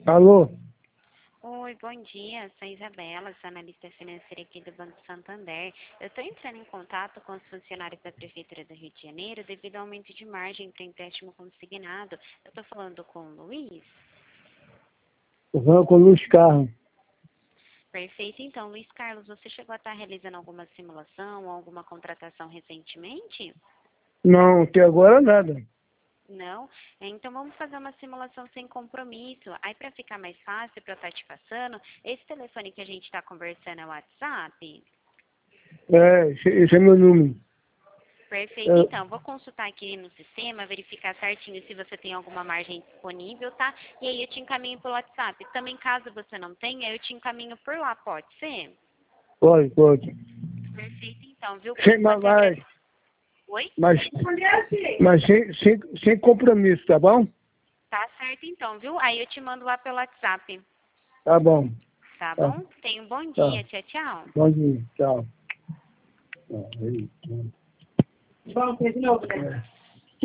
Alô? Oi, bom dia. Sou a Isabela, sou analista financeira aqui do Banco Santander. Eu estou entrando em contato com os funcionários da Prefeitura do Rio de Janeiro devido ao aumento de margem para empréstimo consignado. Eu estou falando com o Luiz. Eu falo com o Luiz Carlos. Perfeito. Então, Luiz Carlos, você chegou a estar realizando alguma simulação ou alguma contratação recentemente? Não, até agora nada. Não? Então vamos fazer uma simulação sem compromisso. Aí para ficar mais fácil para eu estar te passando, esse telefone que a gente está conversando é o WhatsApp? Esse é meu número. Perfeito, então, vou consultar aqui no sistema, verificar certinho se você tem alguma margem disponível, tá? E aí eu te encaminho pelo WhatsApp. Também, caso você não tenha, eu te encaminho por lá, pode ser? Pode. Perfeito, então, viu? Sem, Pode agradecer. mas, Oi? mas sem compromisso, tá bom? Tá certo, então, viu? Aí eu te mando lá pelo WhatsApp. Tá bom. Tá Tá, bom? Tenha um bom tá. dia. Tchau, tchau. Bom dia. Tchau. Tá, aí, tá.